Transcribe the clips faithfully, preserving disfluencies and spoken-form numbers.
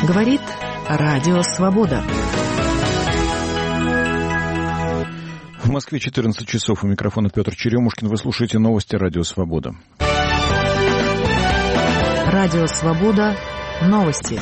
Говорит Радио Свобода. В Москве четырнадцать часов. У микрофона Петр Черемушкин. Вы слушаете новости Радио Свобода. Радио Свобода. Новости.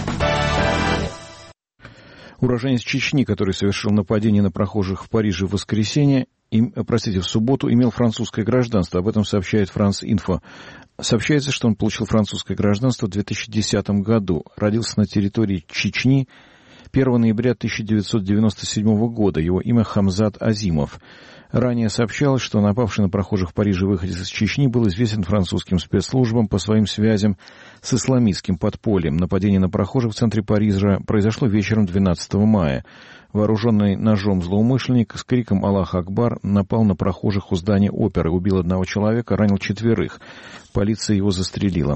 Уроженец Чечни, который совершил нападение на прохожих в Париже в воскресенье, им, простите, в субботу, имел французское гражданство. Об этом сообщает France-Info. Сообщается, что он получил французское гражданство в две тысячи десятом году. Родился на территории Чечни первого ноября тысяча девятьсот девяносто седьмого года. Его имя Хамзат Азимов. Ранее сообщалось, что напавший на прохожих в Париже выходец из Чечни был известен французским спецслужбам по своим связям с исламистским подпольем. Нападение на прохожих в центре Парижа произошло вечером двенадцатого мая. Вооруженный ножом злоумышленник с криком «Аллах Акбар» напал на прохожих у здания оперы, убил одного человека, ранил четверых. Полиция его застрелила.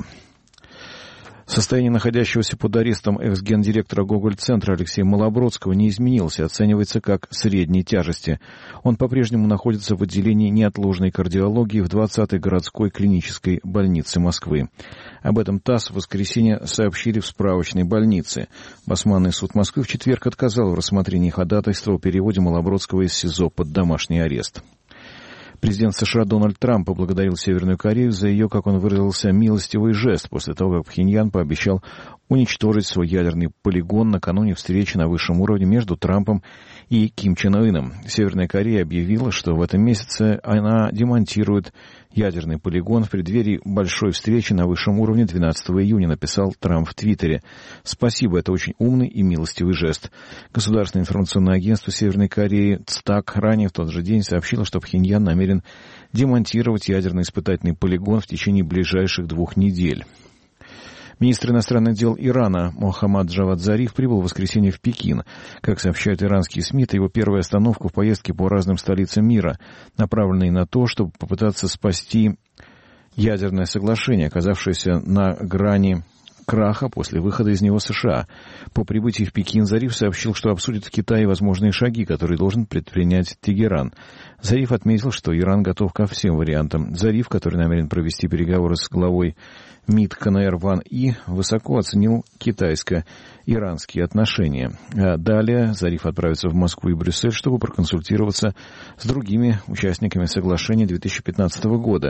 Состояние находящегося под арестом экс-гендиректора Гоголь-центра Алексея Малобродского не изменилось и оценивается как средней тяжести. Он по-прежнему находится в отделении неотложной кардиологии в двадцатой городской клинической больнице Москвы. Об этом ТАСС в воскресенье сообщили в справочной больнице. Басманный суд Москвы в четверг отказал в рассмотрении ходатайства о переводе Малобродского из СИЗО под домашний арест. Президент США Дональд Трамп поблагодарил Северную Корею за ее, как он выразился, милостивый жест после того, как Пхеньян пообещал уничтожить свой ядерный полигон накануне встречи на высшем уровне между Трампом и Ким Чен Ыном. Северная Корея объявила, что в этом месяце она демонтирует ядерный полигон в преддверии большой встречи на высшем уровне двенадцатого июня, написал Трамп в Твиттере. «Спасибо, это очень умный и милостивый жест». Государственное информационное агентство Северной Кореи ЦТАК ранее в тот же день сообщило, что Пхеньян намерен демонтировать ядерный испытательный полигон в течение ближайших двух недель. Министр иностранных дел Ирана Мохаммад Джавад Зариф прибыл в воскресенье в Пекин. Как сообщают иранские СМИ, это его первая остановка в поездке по разным столицам мира, направленной на то, чтобы попытаться спасти ядерное соглашение, оказавшееся на грани краха после выхода из него США. По прибытии в Пекин Зариф сообщил, что обсудит в Китае возможные шаги, которые должен предпринять Тегеран. Зариф отметил, что Иран готов ко всем вариантам. Зариф, который намерен провести переговоры с главой МИД КНР Ван И, высоко оценил китайско-иранские отношения. А далее Зариф отправится в Москву и Брюссель, чтобы проконсультироваться с другими участниками соглашения две тысячи пятнадцатого года.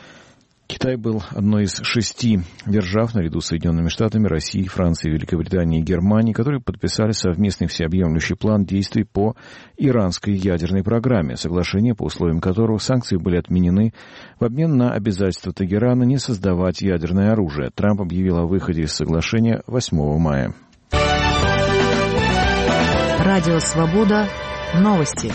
Китай был одной из шести держав, наряду с Соединенными Штатами, Россией, Францией, Великобританией и Германией, которые подписали совместный всеобъемлющий план действий по иранской ядерной программе, соглашение, по условиям которого санкции были отменены в обмен на обязательство Тегерана не создавать ядерное оружие. Трамп объявил о выходе из соглашения восьмого мая. Радио Свобода. Новости.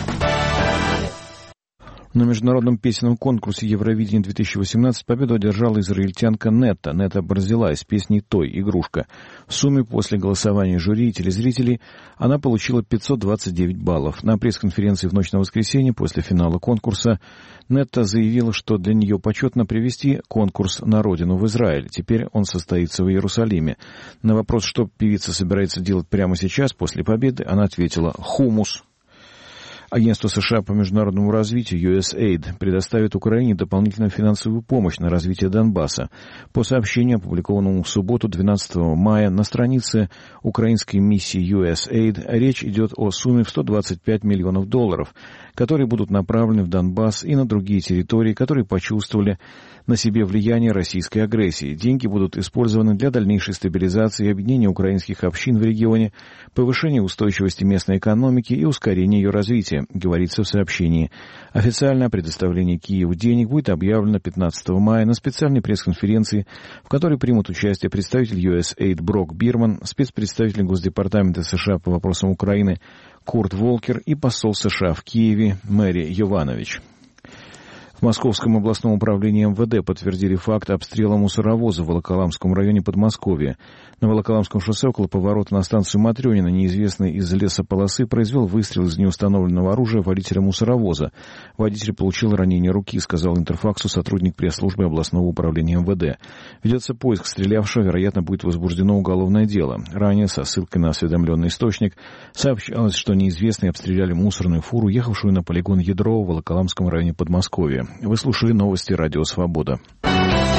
На международном песенном конкурсе Евровидения-две тысячи восемнадцать победу одержала израильтянка Нетта, Нетта Барзилай с песней «Той, игрушка». В сумме после голосования жюри и телезрителей она получила пятьсот двадцать девять баллов. На пресс-конференции в ночь на воскресенье после финала конкурса Нетта заявила, что для нее почетно привести конкурс на родину в Израиль. Теперь он состоится в Иерусалиме. На вопрос, что певица собирается делать прямо сейчас, после победы, она ответила «Хумус». Агентство США по международному развитию ю эс эй ай ди предоставит Украине дополнительную финансовую помощь на развитие Донбасса. По сообщению, опубликованному в субботу, двенадцатого мая, на странице украинской миссии ю эс эй ай ди речь идет о сумме в сто двадцать пять миллионов долларов, которые будут направлены в Донбасс и на другие территории, которые почувствовали на себе влияние российской агрессии. Деньги будут использованы для дальнейшей стабилизации и объединения украинских общин в регионе, повышения устойчивости местной экономики и ускорения ее развития, говорится в сообщении. Официально о предоставлении Киеву денег будет объявлено пятнадцатого мая на специальной пресс-конференции, в которой примут участие представитель ю эс эй ай ди Брок Бирман, спецпредставитель Госдепартамента США по вопросам Украины Курт Волкер и посол США в Киеве Мэри Йованович. В Московском областном управлении эм вэ дэ подтвердили факт обстрела мусоровоза в Волоколамском районе Подмосковья. На Волоколамском шоссе около поворота на станцию Матрёнина неизвестный из лесополосы произвел выстрел из неустановленного оружия водителя мусоровоза. Водитель получил ранение руки, сказал Интерфаксу сотрудник пресс-службы областного управления эм вэ дэ. Ведется поиск стрелявшего, вероятно, будет возбуждено уголовное дело. Ранее, со ссылкой на осведомленный источник, сообщалось, что неизвестные обстреляли мусорную фуру, ехавшую на полигон Ядро в Волоколамском районе Подмосковья. Вы слушали новости Радио Свобода.